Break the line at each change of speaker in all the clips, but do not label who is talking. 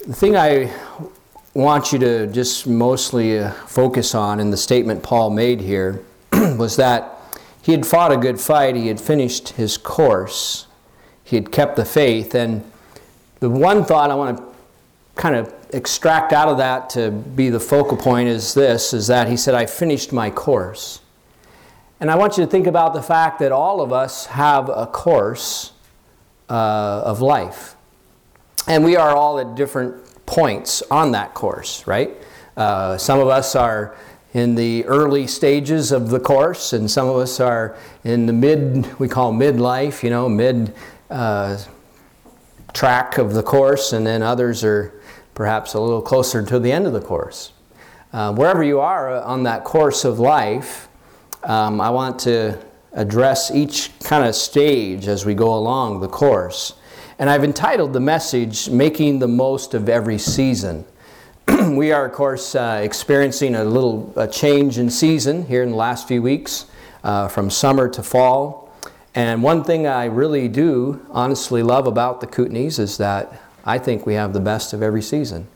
The thing I want you to just mostly focus on in the statement Paul made here was that he had fought a good fight, he had finished his course, he had kept the faith, and the one thought I want to kind of extract out of that to be the focal point is that he said, I finished my course. And I want you to think about the fact that all of us have a course of life. And we are all at different points on that course, right? Some of us are in the early stages of the course, and some of us are in the we call midlife, mid track of the course, and then others are perhaps a little closer to the end of the course. Wherever you are on that course of life, I want to address each kind of stage as we go along the course. And I've entitled the message, Making the Most of Every Season. We are, of course, experiencing a change in season here in the last few weeks, from summer to fall. And one thing I really do honestly love about the Kootenays is that I think we have the best of every season.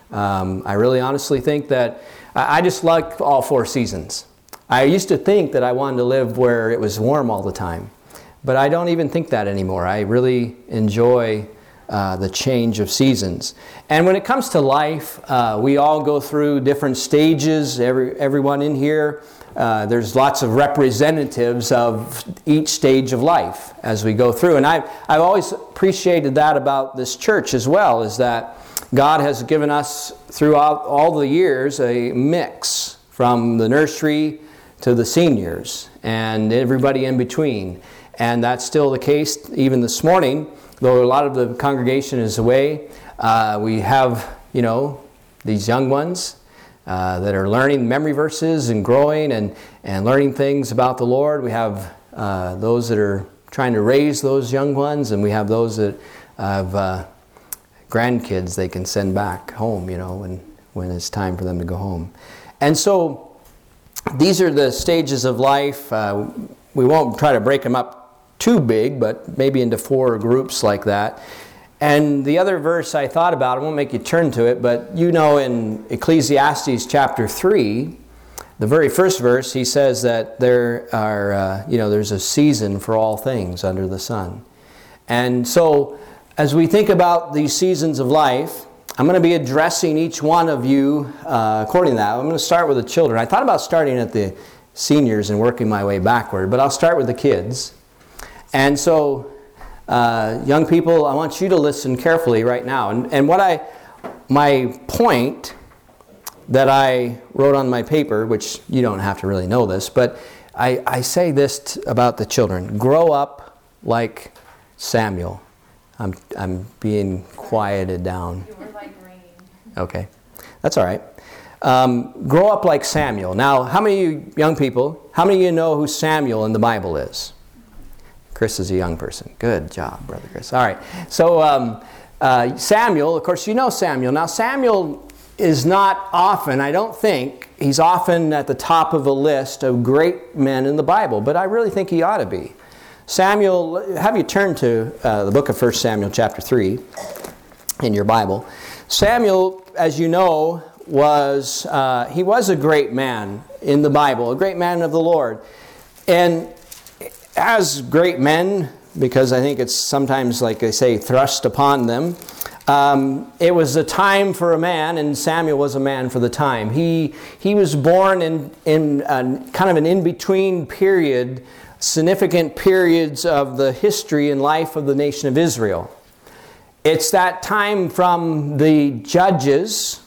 I really honestly think that I just like all four seasons. I used to think that I wanted to live where it was warm all the time, but I don't even think that anymore. I really enjoy the change of seasons. And when it comes to life, we all go through different stages. Everyone in here, there's lots of representatives of each stage of life as we go through. And I've always appreciated that about this church as well, is that God has given us throughout all the years a mix from the nursery to the seniors and everybody in between. And that's still the case even this morning, though a lot of the congregation is away. We have, these young ones that are learning memory verses and growing and learning things about the Lord. We have those that are trying to raise those young ones, and we have those that have grandkids they can send back home, when it's time for them to go home. And so these are the stages of life. We won't try to break them up too big, but maybe into 4 groups like that. And the other verse I thought about, I won't make you turn to it, but in Ecclesiastes chapter 3, the very first verse, he says that there are, there's a season for all things under the sun. And so as we think about these seasons of life, I'm going to be addressing each one of you according to that. I'm going to start with the children. I thought about starting at the seniors and working my way backward, but I'll start with the kids. And so, young people, I want you to listen carefully right now. And my point that I wrote on my paper, which you don't have to really know this, but I say this about the children. Grow up like Samuel. I'm being quieted down. Okay, that's all right. Grow up like Samuel. Now, how many of you young people, how many of you know who Samuel in the Bible is? Chris is a young person. Good job, Brother Chris. All right. So Samuel, of course, you know Samuel. Now, Samuel is not often, I don't think, he's often at the top of a list of great men in the Bible, but I really think he ought to be. Samuel, have you turn to the book of 1 Samuel chapter 3 in your Bible. Samuel, as you know, was a great man in the Bible, a great man of the Lord. And as great men, because I think it's sometimes, like they say, thrust upon them, it was a time for a man, and Samuel was a man for the time. He was born in kind of an in-between period, significant periods of the history and life of the nation of Israel. It's that time from the Judges,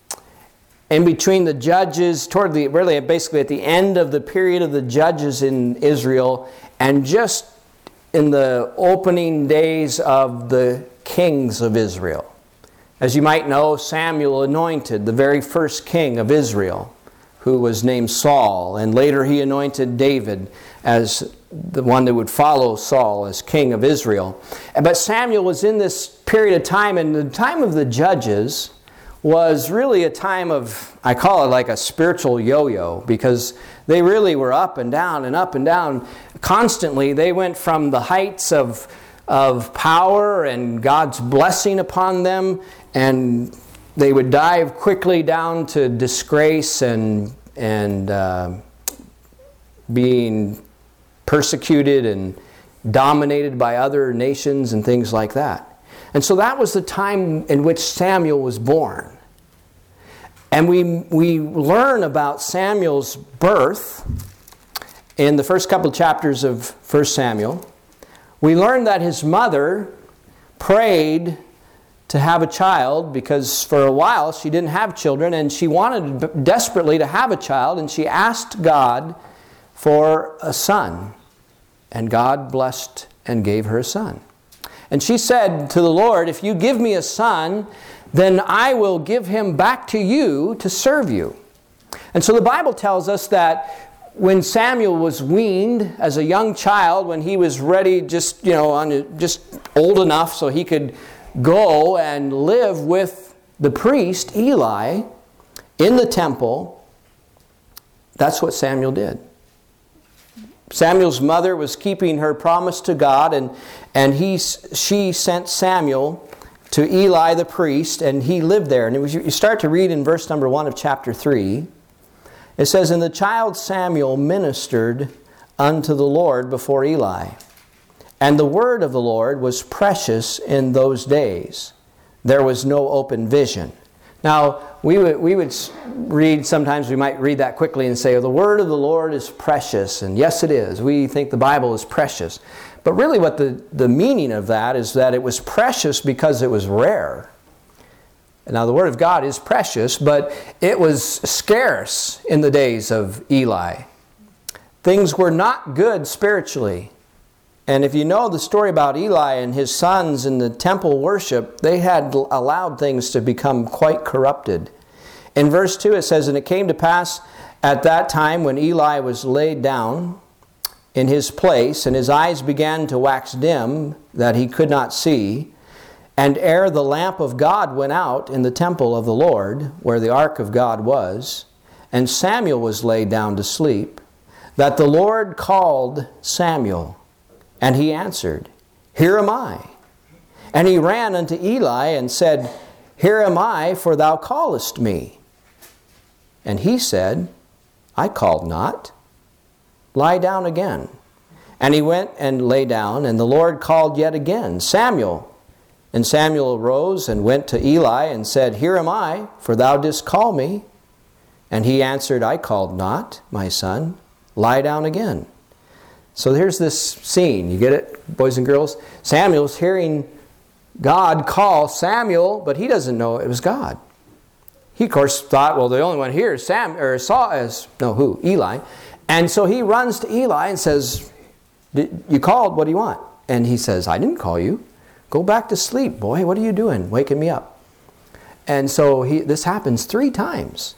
in between the Judges, basically at the end of the period of the Judges in Israel, and just in the opening days of the kings of Israel. As you might know, Samuel anointed the very first king of Israel, who was named Saul, and later he anointed David as the one that would follow Saul as king of Israel. But Samuel was in this period of time, and the time of the Judges was really a time of, I call it like a spiritual yo-yo, because they really were up and down constantly. They went from the heights of of power and God's blessing upon them, and they would dive quickly down to disgrace and being persecuted and dominated by other nations and things like that. And so that was the time in which Samuel was born. And we learn about Samuel's birth in the first couple of chapters of 1 Samuel. We learn that his mother prayed to have a child because for a while she didn't have children, and she wanted desperately to have a child, and she asked God for a son. And God blessed and gave her a son. And she said to the Lord, if you give me a son, then I will give him back to you to serve you. And so the Bible tells us that when Samuel was weaned as a young child, when he was ready, just old enough so he could go and live with the priest Eli in the temple, that's what Samuel did. Samuel's mother was keeping her promise to God, and she sent Samuel to Eli the priest, and he lived there. And you start to read in verse number 1 of chapter 3. It says, and the child Samuel ministered unto the Lord before Eli. And the word of the Lord was precious in those days. There was no open vision. Now, we would read, sometimes we might read that quickly and say, oh, the word of the Lord is precious. And yes, it is. We think the Bible is precious. But really what the meaning of that is that it was precious because it was rare. Now, the Word of God is precious, but it was scarce in the days of Eli. Things were not good spiritually. And if you know the story about Eli and his sons in the temple worship, they had allowed things to become quite corrupted. In verse 2 it says, and it came to pass at that time when Eli was laid down in his place, and his eyes began to wax dim, that he could not see, and ere the lamp of God went out in the temple of the Lord, where the ark of God was, and Samuel was laid down to sleep, that the Lord called Samuel, and he answered, here am I. And he ran unto Eli and said, here am I, for thou callest me. And he said, I called not. Lie down again. And he went and lay down, and the Lord called yet again, Samuel. And Samuel arose and went to Eli and said, here am I, for thou didst call me. And he answered, I called not, my son. Lie down again. So here's this scene. You get it, boys and girls? Samuel's hearing God call Samuel, but he doesn't know it was God. He, of course, thought, well, the only one here is Eli. And so he runs to Eli and says, you called, what do you want? And he says, I didn't call you. Go back to sleep, boy. What are you doing? Waking me up. And so this happens 3 times.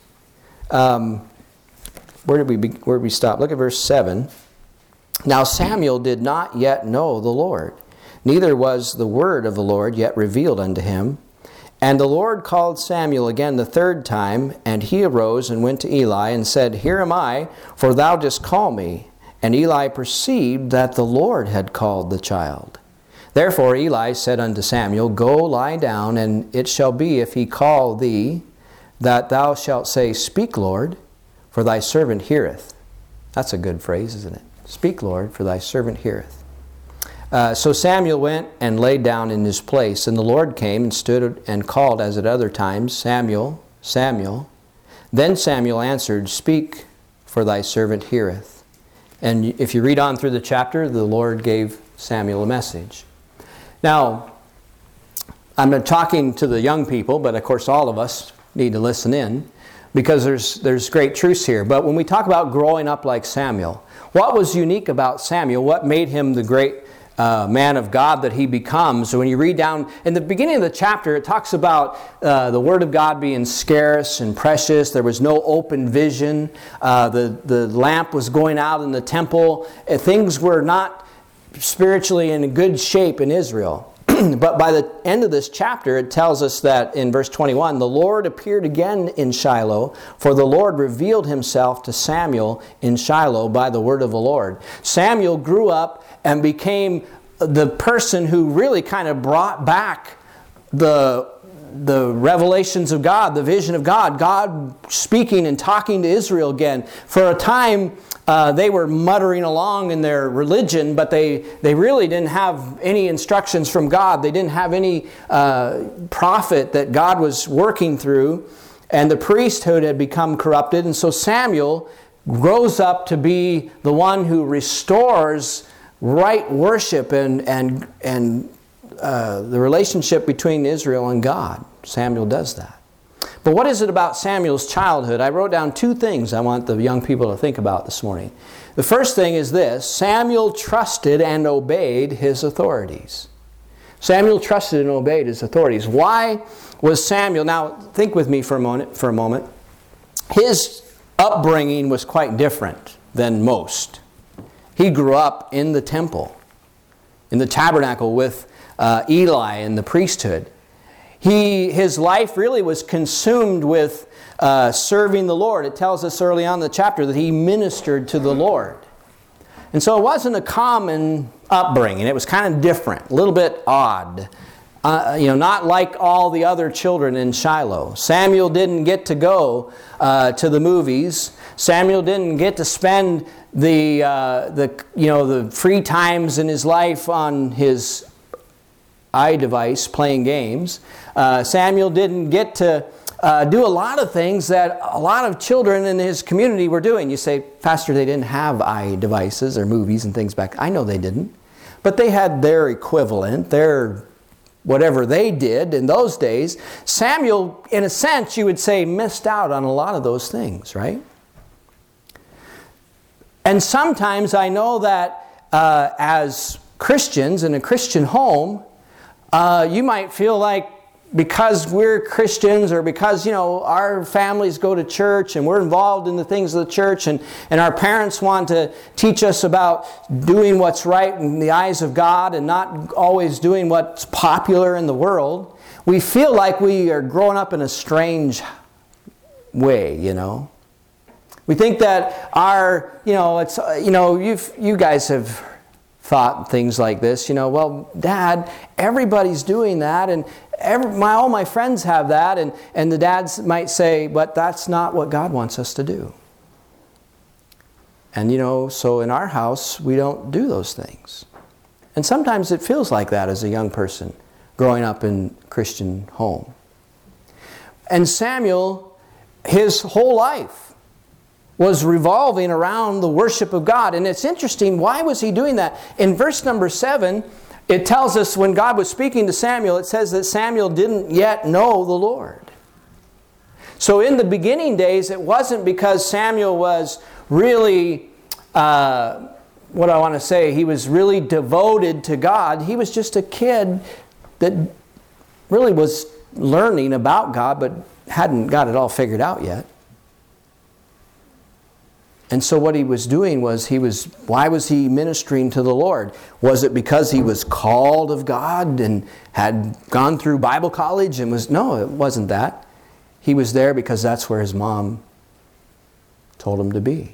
Where did we stop? Look at verse 7. Now Samuel did not yet know the Lord, neither was the word of the Lord yet revealed unto him. And the Lord called Samuel again the 3rd time, and he arose and went to Eli and said, here am I, for thou didst call me. And Eli perceived that the Lord had called the child. Therefore Eli said unto Samuel, go lie down, and it shall be, if he call thee, that thou shalt say, speak, Lord, for thy servant heareth. That's a good phrase, isn't it? Speak, Lord, for thy servant heareth. So Samuel went and laid down in his place, and the Lord came and stood and called as at other times, Samuel, Samuel. Then Samuel answered, speak, for thy servant heareth. And if you read on through the chapter, the Lord gave Samuel a message. Now, I'm not talking to the young people, but of course all of us need to listen in, because there's great truths here. But when we talk about growing up like Samuel, what was unique about Samuel? What made him the great man of God that he becomes? So when you read down in the beginning of the chapter, it talks about the Word of God being scarce and precious. There was no open vision. The lamp was going out in the temple. Things were not spiritually in good shape in Israel. But by the end of this chapter, it tells us that in verse 21, the Lord appeared again in Shiloh, for the Lord revealed himself to Samuel in Shiloh by the word of the Lord. Samuel grew up and became the person who really kind of brought back the revelations of God, the vision of God, God speaking and talking to Israel again. For a time, they were muttering along in their religion, but they really didn't have any instructions from God. They didn't have any prophet that God was working through, and the priesthood had become corrupted. And so Samuel grows up to be the one who restores right worship and the relationship between Israel and God. Samuel does that. But what is it about Samuel's childhood? I wrote down 2 things I want the young people to think about this morning. The first thing is this: Samuel trusted and obeyed his authorities. Samuel trusted and obeyed his authorities. Why was Samuel... Now, think with me for a moment. His upbringing was quite different than most. He grew up in the temple, in the tabernacle with Eli and the priesthood. His life really was consumed with serving the Lord. It tells us early on in the chapter that he ministered to the Lord. And so it wasn't a common upbringing. It was kind of different, a little bit odd. Not like all the other children in Shiloh. Samuel didn't get to go to the movies. Samuel didn't get to spend the free times in his life on his iDevice playing games. Samuel didn't get to do a lot of things that a lot of children in his community were doing. You say, Pastor, they didn't have iDevices or movies and things back. I know they didn't. But they had their equivalent, their whatever they did in those days. Samuel, in a sense, you would say, missed out on a lot of those things, right? And sometimes I know that as Christians in a Christian home, you might feel like because we're Christians or because, our families go to church and we're involved in the things of the church and our parents want to teach us about doing what's right in the eyes of God and not always doing what's popular in the world, we feel like we are growing up in a strange way, We think that you guys have thought things like this, well, Dad, everybody's doing that, and all my friends have that, and the dads might say, but that's not what God wants us to do. And so in our house, we don't do those things. And sometimes it feels like that as a young person growing up in a Christian home. And Samuel, his whole life was revolving around the worship of God. And it's interesting, why was he doing that? In verse number 7, it tells us when God was speaking to Samuel, it says that Samuel didn't yet know the Lord. So in the beginning days, it wasn't because Samuel was really, he was really devoted to God. He was just a kid that really was learning about God, but hadn't got it all figured out yet. And so what he was doing was, why was he ministering to the Lord? Was it because he was called of God and had gone through Bible college and no, it wasn't that. He was there because that's where his mom told him to be.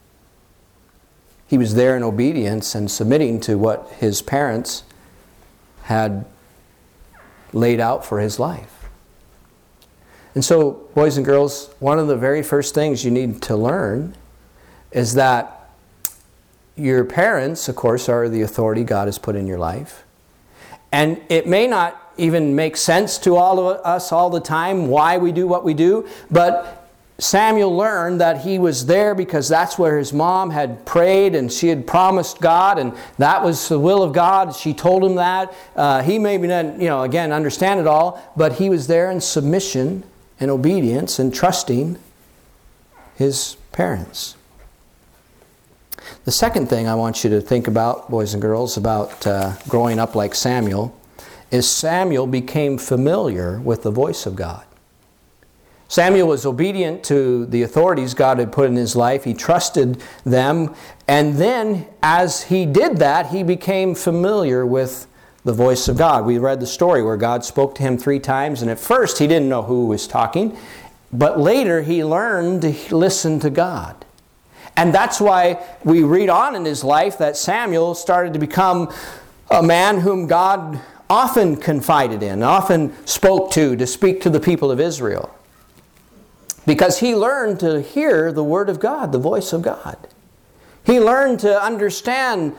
He was there in obedience and submitting to what his parents had laid out for his life. And so, boys and girls, one of the very first things you need to learn is that your parents, of course, are the authority God has put in your life. And it may not even make sense to all of us all the time why we do what we do, but Samuel learned that he was there because that's where his mom had prayed and she had promised God, and that was the will of God. She told him that. He maybe not, again, understand it all, but he was there in submission and obedience and trusting his parents. The second thing I want you to think about, boys and girls, about growing up like Samuel, is Samuel became familiar with the voice of God. Samuel was obedient to the authorities God had put in his life. He trusted them. And then, as he did that, he became familiar with the voice of God. We read the story where God spoke to him 3 times. And at first, he didn't know who was talking. But later, he learned to listen to God. And that's why we read on in his life that Samuel started to become a man whom God often confided in, often spoke to speak to the people of Israel. Because he learned to hear the Word of God, the voice of God. He learned to understand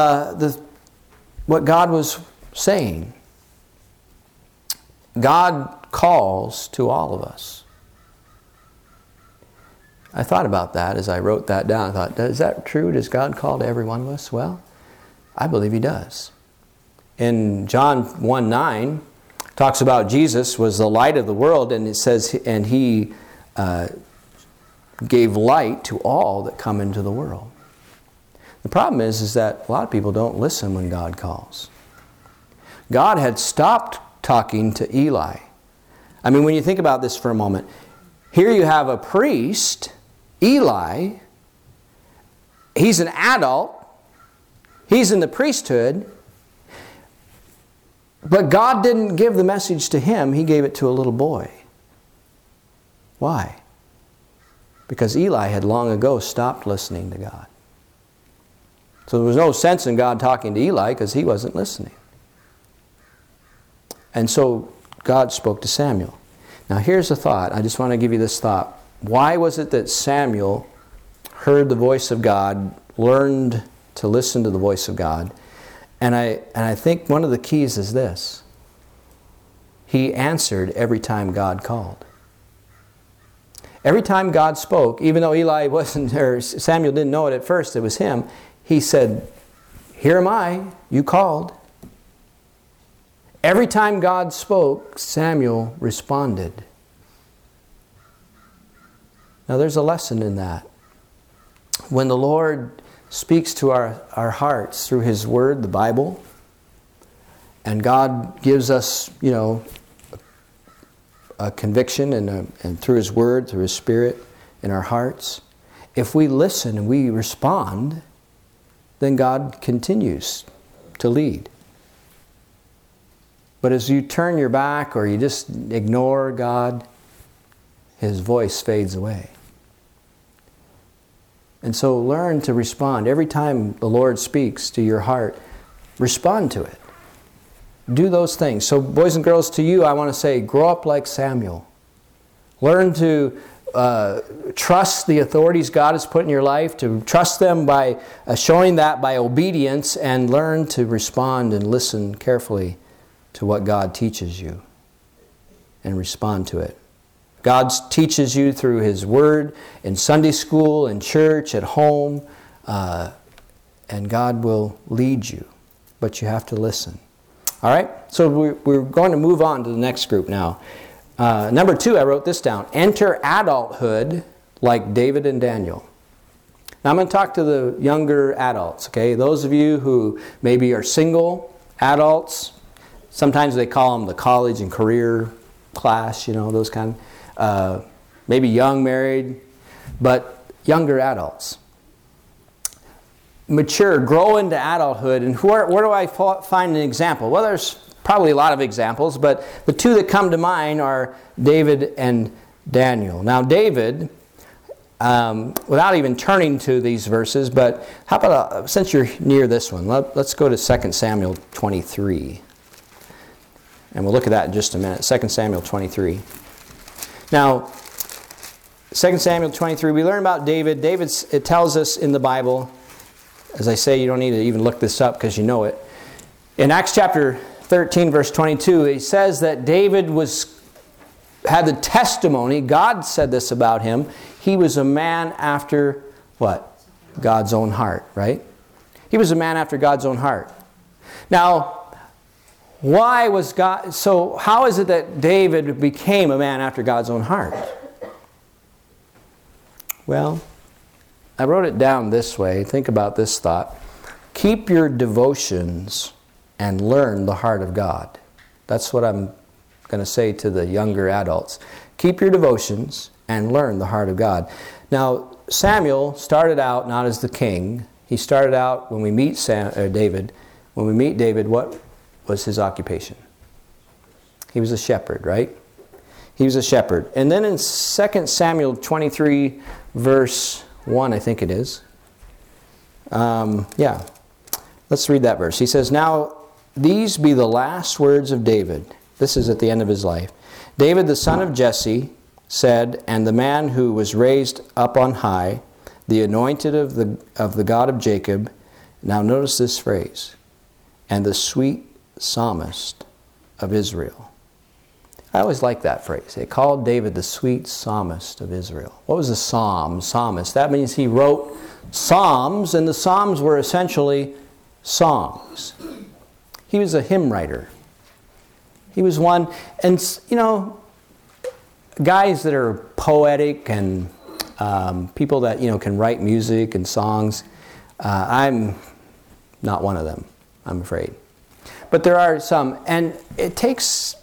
what God was saying. God calls to all of us. I thought about that as I wrote that down. I thought, is that true? Does God call to every one of us? Well, I believe He does. In John 1:9, talks about Jesus was the light of the world, and it says, and He gave light to all that come into the world. The problem is that a lot of people don't listen when God calls. God had stopped talking to Eli. I mean, when you think about this for a moment, here you have a priest, Eli. He's an adult. He's in the priesthood. But God didn't give the message to him. He gave it to a little boy. Why? Because Eli had long ago stopped listening to God. So there was no sense in God talking to Eli because he wasn't listening. And so God spoke to Samuel. Now here's a thought. I just want to give you this thought. Why was it that Samuel heard the voice of God, learned to listen to the voice of God? And I think one of the keys is this. He answered every time God called. Every time God spoke, even though Eli wasn't, or Samuel didn't know it at first, it was him, he said, "Here am I, you called." Every time God spoke, Samuel responded. Now there's a lesson in that. When the Lord speaks to our hearts through His Word, the Bible, and God gives us, a conviction and through His Word, through His Spirit in our hearts, if we listen and we respond, then God continues to lead. But as you turn your back or you just ignore God, His voice fades away. And so learn to respond. Every time the Lord speaks to your heart, respond to it. Do those things. So boys and girls, to you, I want to say, grow up like Samuel. Learn to trust the authorities God has put in your life, to trust them by showing that by obedience, and learn to respond and listen carefully to what God teaches you and respond to it. God teaches you through His Word, in Sunday school, in church, at home, and God will lead you, but you have to listen. All right? So we're going to move on to the next group now. Number 2, I wrote this down. Enter adulthood like David and Daniel. Now I'm going to talk to the younger adults, okay? Those of you who maybe are single adults. Sometimes they call them the college and career class, those kind. Maybe young married, but younger adults. Mature, grow into adulthood. And where do I find an example? Well, there's probably a lot of examples, but the 2 that come to mind are David and Daniel. Now David, without even turning to these verses, but how about, since you're near this one, let's go to 2 Samuel 23. And we'll look at that in just a minute. 2 Samuel 23. Now, 2 Samuel 23, we learn about David. It tells us in the Bible, as I say, you don't need to even look this up because you know it. In Acts chapter 13, verse 22, it says that David had the testimony. God said this about him. He was a man after what? God's own heart, right? He was a man after God's own heart. Now, why was God... So how is it that David became a man after God's own heart? Well, I wrote it down this way. Think about this thought. Keep your devotions and learn the heart of God. That's what I'm going to say to the younger adults. Keep your devotions and learn the heart of God. Now, Samuel started out not as the king. He started out, when we meet David, what was his occupation? He was a shepherd, right? He was a shepherd. And then in 2 Samuel 23, verse 1, I think it is. Let's read that verse. He says, "Now these be the last words of David. This is at the end of his life. David, the son of Jesse, said, and the man who was raised up on high, the anointed of the God of Jacob. Now notice this phrase, and the sweet psalmist of Israel. I always like that phrase. They called David the sweet psalmist of Israel. What was a psalmist? That means he wrote psalms, and the psalms were essentially songs. He was a hymn writer. He was one, and guys that are poetic and people that can write music and songs. I'm not one of them, I'm afraid. But there are some, and it takes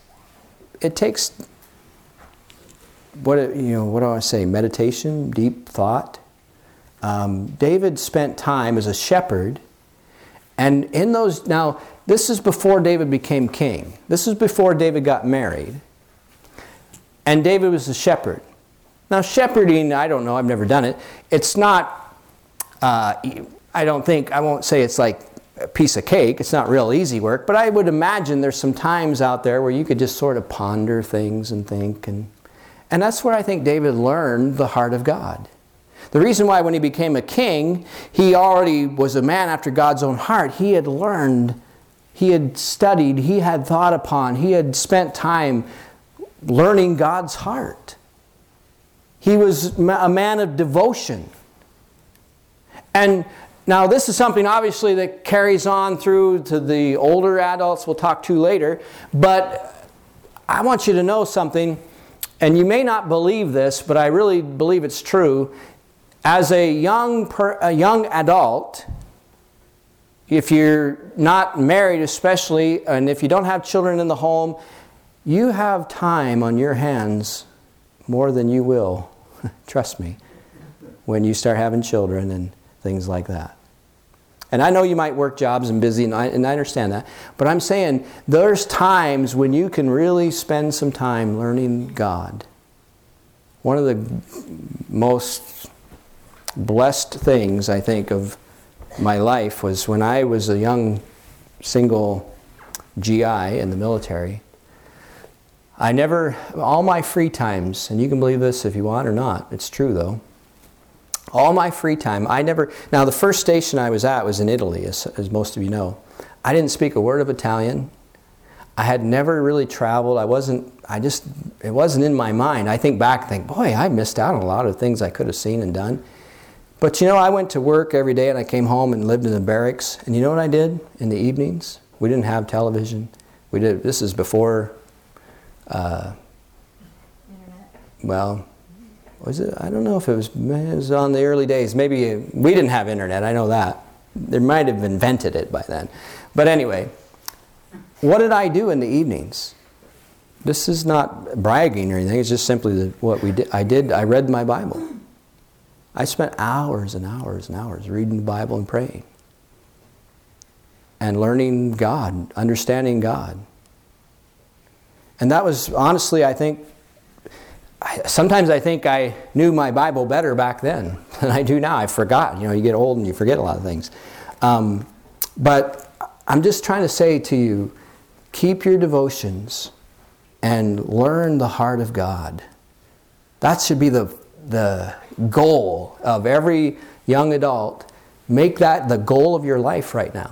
what do I say? Meditation, deep thought. David spent time as a shepherd, and in those now. This is before David became king. This is before David got married. And David was a shepherd. Now shepherding, I don't know, I've never done it. It's not, I won't say it's like a piece of cake. It's not real easy work. But I would imagine there's some times out there where you could just sort of ponder things and think. And that's where I think David learned the heart of God. The reason why when he became a king, he already was a man after God's own heart. He had learned, he had studied, he had thought upon, he had spent time learning God's heart. He was a man of devotion. And now this is something obviously that carries on through to the older adults we'll talk to later. But I want you to know something, and you may not believe this, but I really believe it's true. As a young adult, if you're not married especially, and if you don't have children in the home, you have time on your hands more than you will, trust me, when you start having children and things like that. And I know you might work jobs and busy, and I understand that. But I'm saying there's times when you can really spend some time learning God. One of the most blessed things, I think, of my life was when I was a young single GI in the military. All my free times, and you can believe this if you want or not, it's true though, all my free time, now the first station I was at was in Italy, as most of you know. I didn't speak a word of Italian. I had never really traveled. It wasn't in my mind. I think back and think, boy, I missed out on a lot of things I could have seen and done. But I went to work every day and I came home and lived in the barracks. And you know what I did in the evenings? We didn't have television. This is before,
Internet.
Well, was it? I don't know if it was on the early days. Maybe we didn't have internet, I know that. They might have invented it by then. But anyway, what did I do in the evenings? This is not bragging or anything. It's just simply what we did. I read my Bible. I spent hours and hours and hours reading the Bible and praying. And learning God, understanding God. And that was, honestly, sometimes I think I knew my Bible better back then than I do now. I forgot. You get old and you forget a lot of things. But I'm just trying to say to you, keep your devotions and learn the heart of God. That should be the goal of every young adult. Make that the goal of your life right now.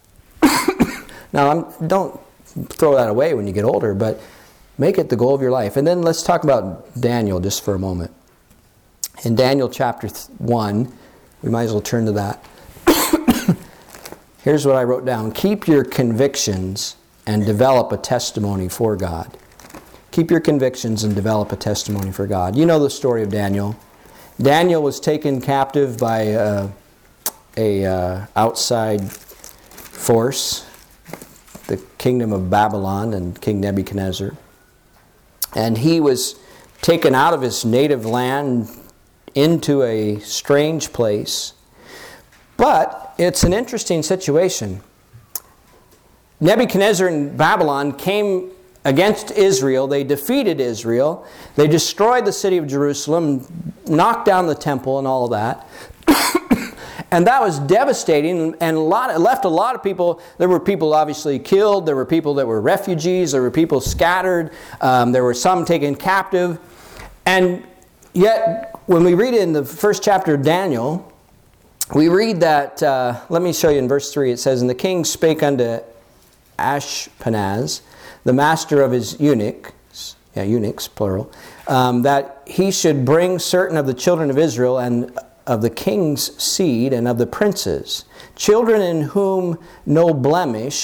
Now, don't throw that away when you get older, but make it the goal of your life. And then let's talk about Daniel just for a moment. In Daniel chapter 1, we might as well turn to that. Here's what I wrote down. Keep your convictions and develop a testimony for God. Keep your convictions and develop a testimony for God. You know the story of Daniel. Daniel was taken captive by a outside force, the kingdom of Babylon and King Nebuchadnezzar. And he was taken out of his native land into a strange place. But it's an interesting situation. Nebuchadnezzar and Babylon came against Israel. They defeated Israel. They destroyed the city of Jerusalem, knocked down the temple and all of that. And that was devastating, and it left a lot of people. There were people obviously killed. There were people that were refugees. There were people scattered. There were some taken captive. And yet, when we read it in the first chapter of Daniel, we read that, let me show you in verse 3, it says, "And the king spake unto Ashpenaz, the master of his eunuchs, plural, that he should bring certain of the children of Israel and of the king's seed and of the princes, children in whom no blemish,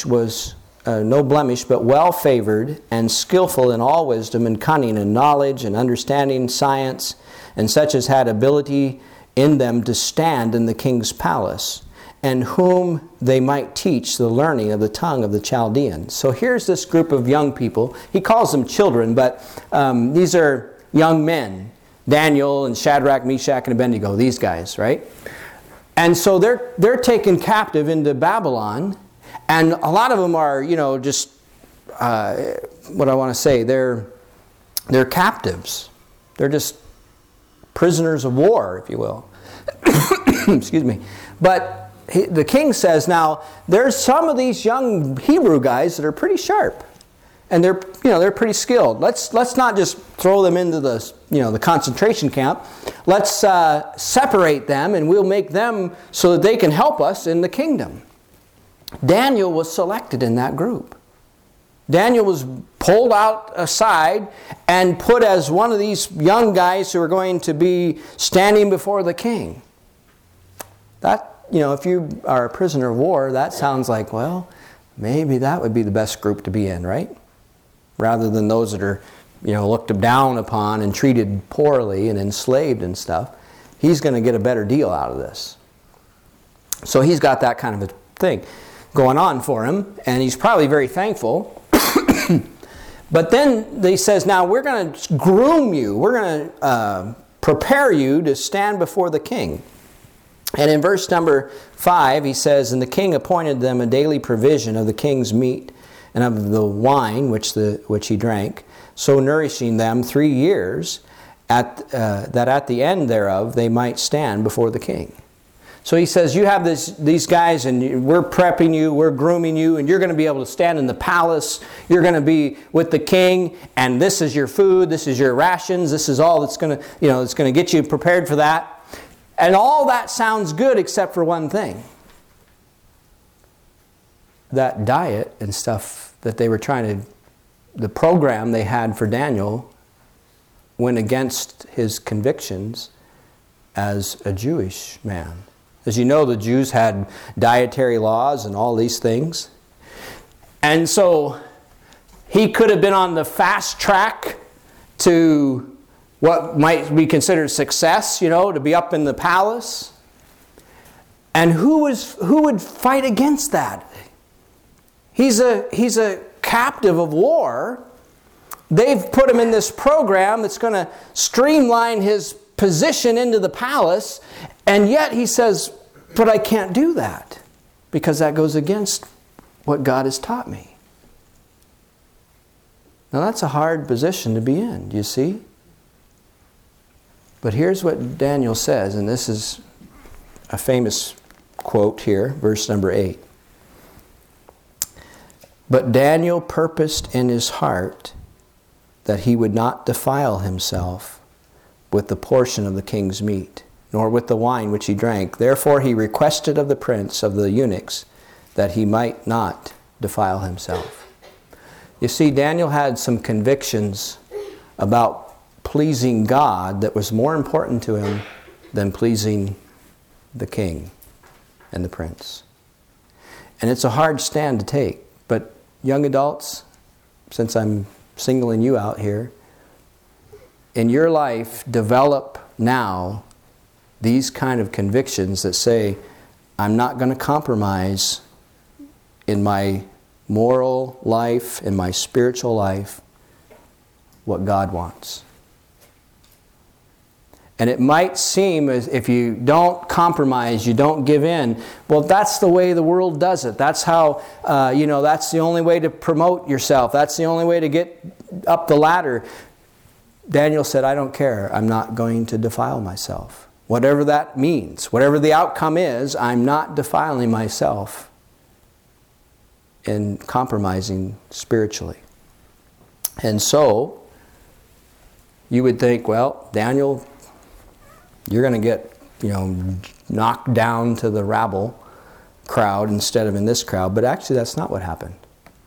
but well favored and skillful in all wisdom and cunning and knowledge and understanding science, and such as had ability in them to stand in the king's palace, and whom they might teach the learning of the tongue of the Chaldeans." So here's this group of young people. He calls them children, but these are young men. Daniel and Shadrach, Meshach, and Abednego, these guys, right? And so they're taken captive into Babylon, and a lot of them are, just what I want to say, they're captives. They're just prisoners of war, if you will. Excuse me. But the king says, now, there's some of these young Hebrew guys that are pretty sharp. And they're pretty skilled. Let's not just throw them into the concentration camp. Let's separate them, and we'll make them so that they can help us in the kingdom. Daniel was selected in that group. Daniel was pulled out aside and put as one of these young guys who are going to be standing before the king. That, if you are a prisoner of war, that sounds like, well, maybe that would be the best group to be in, right? Rather than those that are, looked down upon and treated poorly and enslaved and stuff. He's going to get a better deal out of this. So he's got that kind of a thing going on for him, and he's probably very thankful. But then he says, now we're going to groom you. We're going to prepare you to stand before the king. And in verse number 5, he says, "And the king appointed them a daily provision of the king's meat and of the wine which he drank, so nourishing them 3 years, that at the end thereof they might stand before the king." So he says, you have these guys, and we're prepping you, we're grooming you, and you're going to be able to stand in the palace. You're going to be with the king, and this is your food, this is your rations, this is all that's going to, it's going to get you prepared for that. And all that sounds good except for one thing. That diet and stuff that they were the program they had for Daniel went against his convictions as a Jewish man. As you know, the Jews had dietary laws and all these things. And so he could have been on the fast track to what might be considered success, to be up in the palace. And who would fight against that? He's a captive of war. They've put him in this program that's going to streamline his position into the palace, and yet he says, but I can't do that because that goes against what God has taught me. Now that's a hard position to be in, do you see? But here's what Daniel says, and this is a famous quote here, verse number 8. "But Daniel purposed in his heart that he would not defile himself with the portion of the king's meat, nor with the wine which he drank. Therefore he requested of the prince of the eunuchs that he might not defile himself." You see, Daniel had some convictions about pleasing God that was more important to him than pleasing the king and the prince. And it's a hard stand to take. But young adults, since I'm singling you out here, in your life, develop now these kind of convictions that say, I'm not going to compromise in my moral life, in my spiritual life, what God wants. And it might seem as if you don't compromise, you don't give in. Well, that's the way the world does it. That's how, that's the only way to promote yourself. That's the only way to get up the ladder. Daniel said, I don't care. I'm not going to defile myself. Whatever that means, whatever the outcome is, I'm not defiling myself and compromising spiritually. And so, you would think, well, Daniel, you're going to get, knocked down to the rabble crowd instead of in this crowd. But actually, that's not what happened.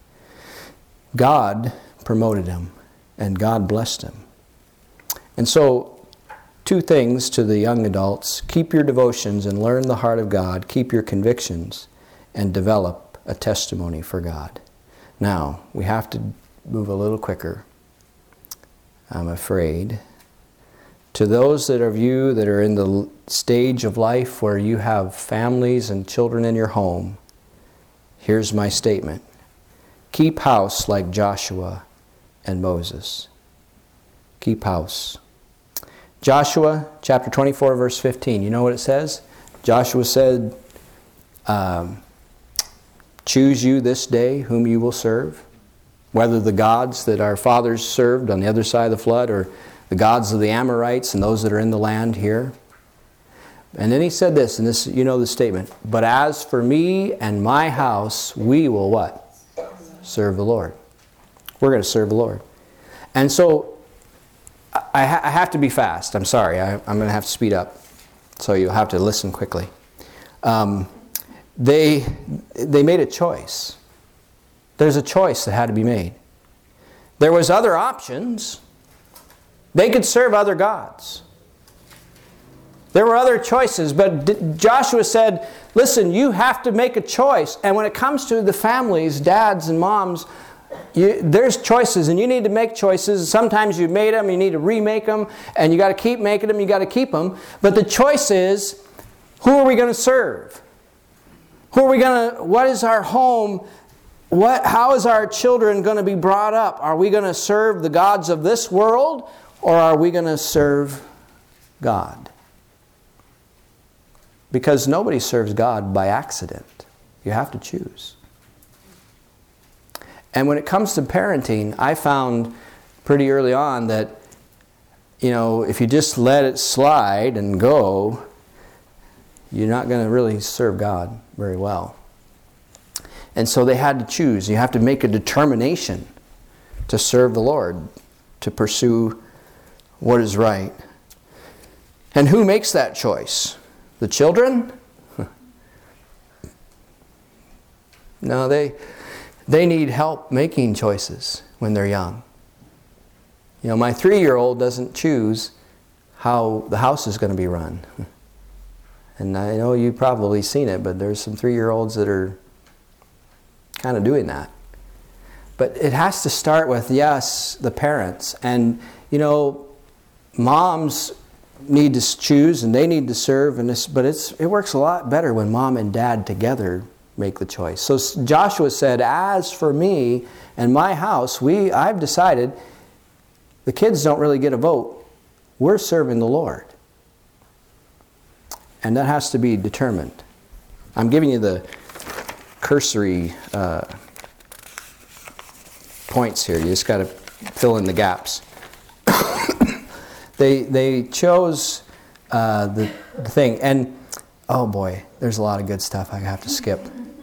God promoted him, and God blessed him. And so, 2 things to the young adults: keep your devotions and learn the heart of God. Keep your convictions and develop a testimony for God. Now, we have to move a little quicker, I'm afraid. To those that of you that are in the stage of life where you have families and children in your home, here's my statement. Keep house like Joshua and Moses. Keep house. Joshua chapter 24 verse 15. You know what it says? Joshua said, choose you this day whom you will serve, whether the gods that our fathers served on the other side of the flood or the gods of the Amorites and those that are in the land here. And then he said this, and this, you know the statement, but as for me and my house, we will what? Serve the Lord. We're going to serve the Lord. And so, I have to be fast. I'm sorry. I'm going to have to speed up. So you'll have to listen quickly. They made a choice. There's a choice that had to be made. There was other options. They could serve other gods. There were other choices, but Joshua said, listen, you have to make a choice. And when it comes to the families, dads and moms, there's choices, and you need to make choices. Sometimes you've made them, you need to remake them, and you got to keep making them, you got to keep them. But the choice is, who are we going to serve? What is our home? How is our children going to be brought up? Are we going to serve the gods of this world, or are we going to serve God? Because nobody serves God by accident. You have to choose. And when it comes to parenting, I found pretty early on that, if you just let it slide and go, you're not going to really serve God very well. And so they had to choose. You have to make a determination to serve the Lord, to pursue what is right. And who makes that choice? The children? No, they need help making choices when they're young. My 3-year-old doesn't choose how the house is going to be run. And I know you've probably seen it, but there's some 3-year-olds that are kind of doing that. But it has to start with, yes, the parents. And, moms need to choose and they need to serve, but it works a lot better when mom and dad together make the choice. So Joshua said, as for me and my house, I've decided the kids don't really get a vote. We're serving the Lord. And that has to be determined. I'm giving you the cursory points here. You just got to fill in the gaps. They chose the thing. And, oh boy, there's a lot of good stuff I have to skip.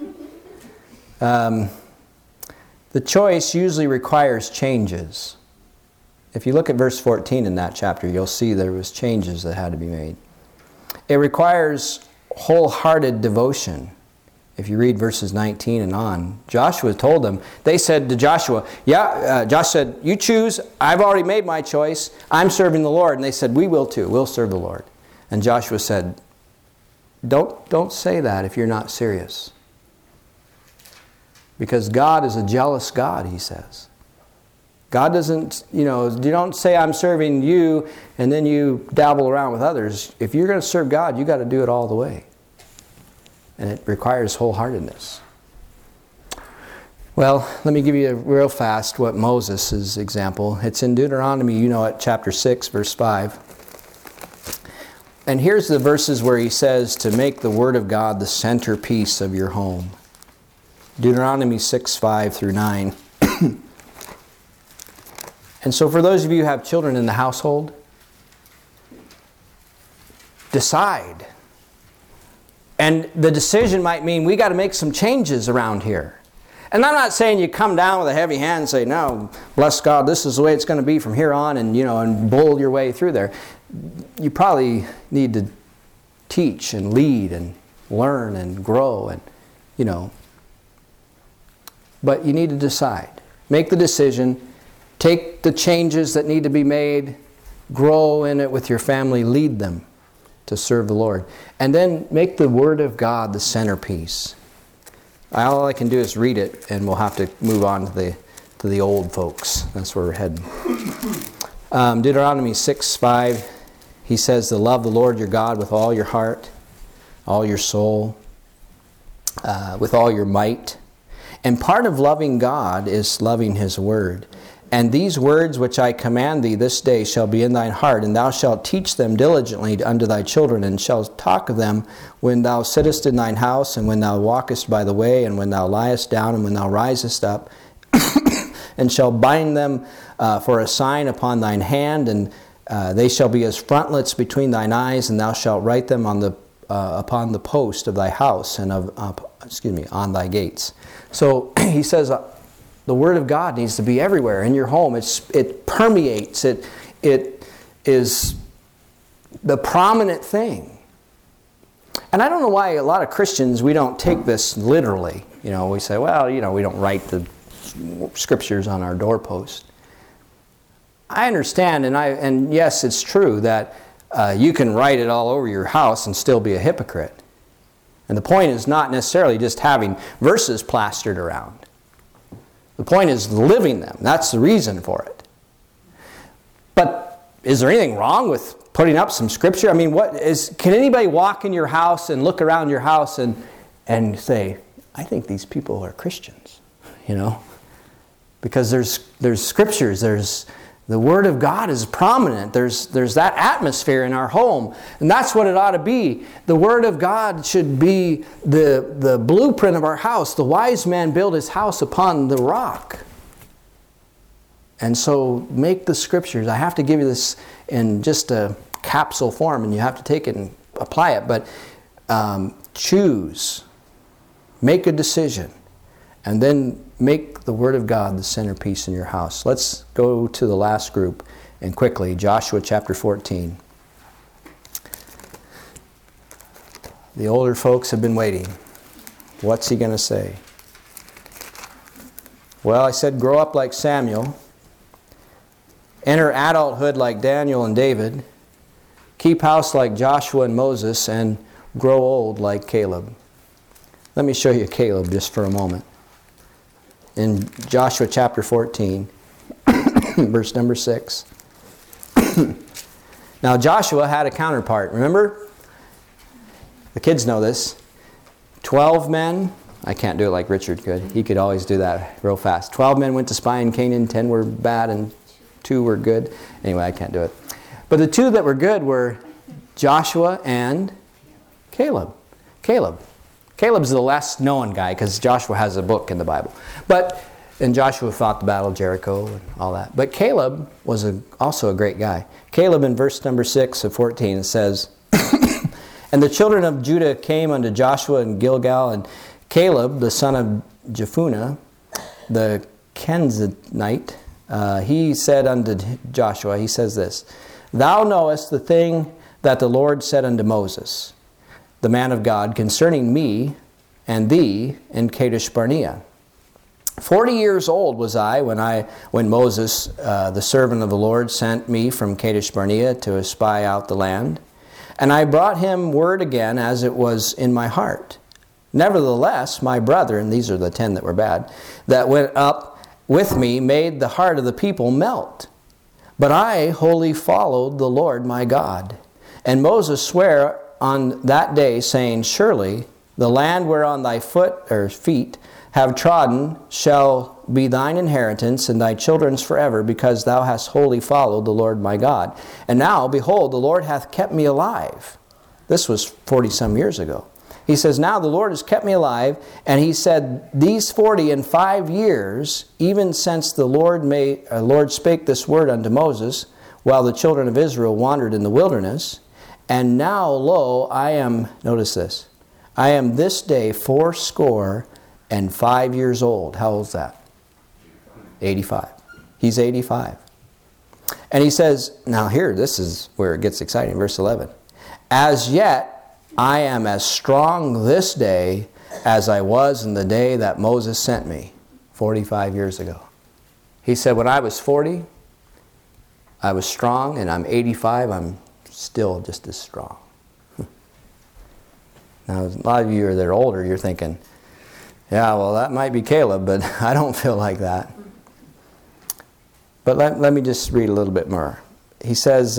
The choice usually requires changes. If you look at verse 14 in that chapter, you'll see there was changes that had to be made. It requires wholehearted devotion. If you read verses 19 and on, Joshua told them, they said to Joshua, Josh said, you choose, I've already made my choice, I'm serving the Lord. And they said, we will too, we'll serve the Lord. And Joshua said, don't say that if you're not serious. Because God is a jealous God, he says. God doesn't, you don't say I'm serving you and then you dabble around with others. If you're going to serve God, you got to do it all the way. And it requires wholeheartedness. Well, let me give you real fast what Moses' example. It's in Deuteronomy, at chapter 6, verse 5. And here's the verses where he says to make the Word of God the centerpiece of your home. Deuteronomy 6, 5 through 9. And so for those of you who have children in the household, decide. And the decision might mean we got to make some changes around here. And I'm not saying you come down with a heavy hand and say, no, bless God, this is the way it's going to be from here on, and and bull your way through there. You probably need to teach and lead and learn and grow and, But you need to decide. Make the decision. Take the changes that need to be made. Grow in it with your family. Lead them to serve the Lord. And then make the Word of God the centerpiece. All I can do is read it, and we'll have to move on to the old folks. That's where we're heading. Deuteronomy 6:5, he says to love the Lord your God with all your heart, all your soul, with all your might. And part of loving God is loving His Word. And these words which I command thee this day shall be in thine heart, and thou shalt teach them diligently unto thy children, and shalt talk of them when thou sittest in thine house, and when thou walkest by the way, and when thou liest down, and when thou risest up, and shall bind them for a sign upon thine hand, and they shall be as frontlets between thine eyes, and thou shalt write them on upon the post of thy house, and on thy gates. So he says, the Word of God needs to be everywhere in your home. It permeates. It is the prominent thing. And I don't know why a lot of Christians, we don't take this literally. We say, well, we don't write the scriptures on our doorpost. I understand, and yes, it's true that you can write it all over your house and still be a hypocrite. And the point is not necessarily just having verses plastered around. The point is living them. That's the reason for it. But is there anything wrong with putting up some scripture? I mean, can anybody walk in your house and look around your house and say, I think these people are Christians, Because there's scriptures, the Word of God is prominent. There's that atmosphere in our home. And that's what it ought to be. The Word of God should be the blueprint of our house. The wise man built his house upon the rock. And so make the scriptures. I have to give you this in just a capsule form, and you have to take it and apply it. But choose. Make a decision. And then make the Word of God the centerpiece in your house. Let's go to the last group, and quickly, Joshua chapter 14. The older folks have been waiting. What's he going to say? Well, I said grow up like Samuel. Enter adulthood like Daniel and David. Keep house like Joshua and Moses, and grow old like Caleb. Let me show you Caleb just for a moment. In Joshua chapter 14, verse number 6. Now Joshua had a counterpart. Remember? The kids know this. 12 men. I can't do it like Richard could. He could always do that real fast. 12 men went to spy in Canaan. 10 were bad and 2 were good. Anyway, I can't do it. But the 2 that were good were Joshua and Caleb. Caleb's the less known guy because Joshua has a book in the Bible. And Joshua fought the battle of Jericho and all that. But Caleb was also a great guy. Caleb in verse number 6 of 14 says, And the children of Judah came unto Joshua in Gilgal, and Caleb, the son of Jephunneh, the Kenizzite, he said unto Joshua, he says this, Thou knowest the thing that the Lord said unto Moses, the man of God, concerning me and thee in Kadesh Barnea. 40 years old was I when Moses, the servant of the Lord, sent me from Kadesh Barnea to espy out the land. And I brought him word again as it was in my heart. Nevertheless, my brethren, these are the 10 that were bad, that went up with me made the heart of the people melt. But I wholly followed the Lord my God. And Moses sware on that day, saying, Surely the land whereon thy feet have trodden shall be thine inheritance and thy children's forever, because thou hast wholly followed the Lord my God. And now, behold, the Lord hath kept me alive. This was 40-some years ago. He says, Now the Lord has kept me alive, and he said, These 45 years, even since the Lord spake this word unto Moses, while the children of Israel wandered in the wilderness, And now, lo, I am," notice this, "I am this day 85 years old." How old is that? 85. He's 85. And he says, now here, this is where it gets exciting, verse 11. "As yet I am as strong this day as I was in the day that Moses sent me," 45 years ago. He said, when I was 40, I was strong, and I'm 85, I'm still just as strong. Now, a lot of you that are older, you're thinking, yeah, well, that might be Caleb, but I don't feel like that. But let me just read a little bit more. He says,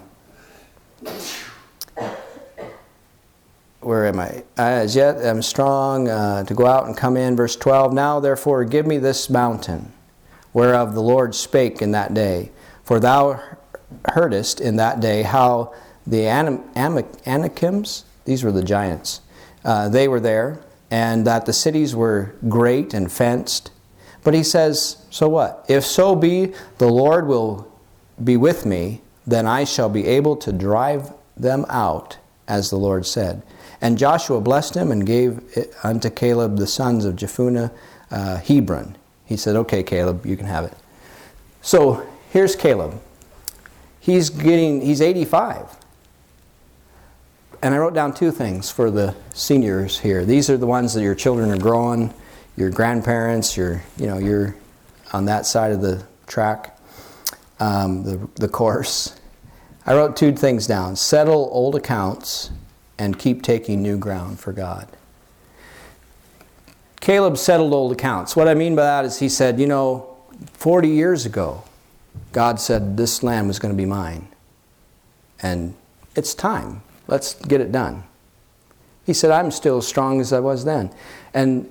where am I? "As yet am strong to go out and come in." Verse 12, "Now therefore give me this mountain, whereof the Lord spake in that day. For thou heardest in that day how the Anakims," these were the giants, "they were there, and that the cities were great and fenced." But he says, so what? "If so be the Lord will be with me, then I shall be able to drive them out, as the Lord said. And Joshua blessed him and gave unto Caleb the sons of Jephunneh Hebron." He said, "Okay, Caleb, you can have it." So here's Caleb. He's 85. And I wrote down two things for the seniors here. These are the ones that your children are growing, your grandparents, you're on that side of the track, the course. I wrote two things down: settle old accounts and keep taking new ground for God. Caleb settled old accounts. What I mean by that is he said, 40 years ago, God said this land was going to be mine. And it's time. Let's get it done. He said, I'm still as strong as I was then. And,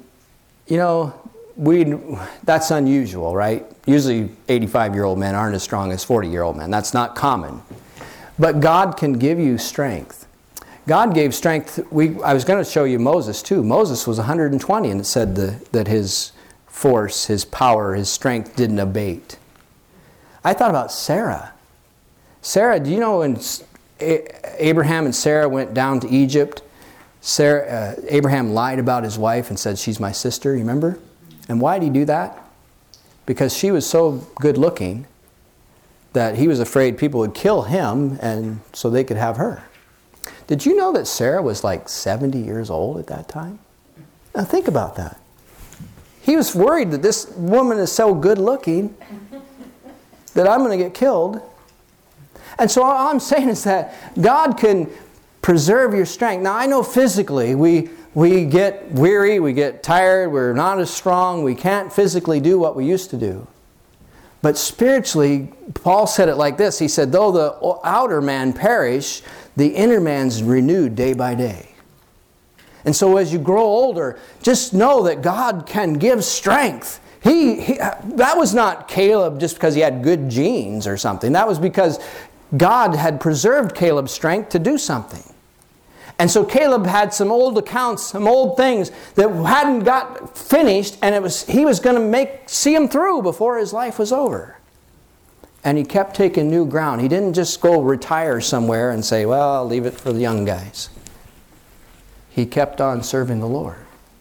that's unusual, right? Usually 85-year-old men aren't as strong as 40-year-old men. That's not common. But God can give you strength. God gave strength. I was going to show you Moses too. Moses was 120, and it said that his force, his power, his strength didn't abate. I thought about Sarah. Sarah, do you know when Abraham and Sarah went down to Egypt, Abraham lied about his wife and said, she's my sister, you remember? And why did he do that? Because she was so good looking that he was afraid people would kill him and so they could have her. Did you know that Sarah was like 70 years old at that time? Now think about that. He was worried that this woman is so good looking that I'm going to get killed. And so all I'm saying is that God can preserve your strength. Now I know physically we get weary, we get tired, we're not as strong, we can't physically do what we used to do. But spiritually, Paul said it like this. He said, though the outer man perish, the inner man's renewed day by day. And so as you grow older, just know that God can give strength. That was not Caleb just because he had good genes or something. That was because God had preserved Caleb's strength to do something. And so Caleb had some old accounts, some old things that hadn't got finished, and he was going to see him through before his life was over. And he kept taking new ground. He didn't just go retire somewhere and say, well, I'll leave it for the young guys. He kept on serving the Lord.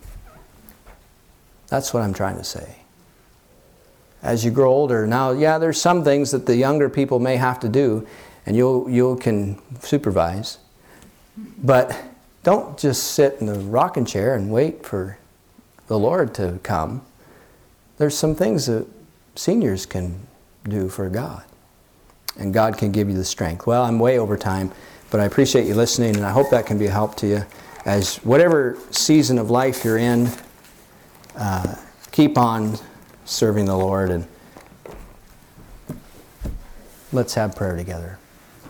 That's what I'm trying to say. As you grow older, now, there's some things that the younger people may have to do, and you can supervise. But don't just sit in the rocking chair and wait for the Lord to come. There's some things that seniors can do for God. And God can give you the strength. Well, I'm way over time, but I appreciate you listening, and I hope that can be a help to you. As whatever season of life you're in, keep on serving the Lord, and let's have prayer together.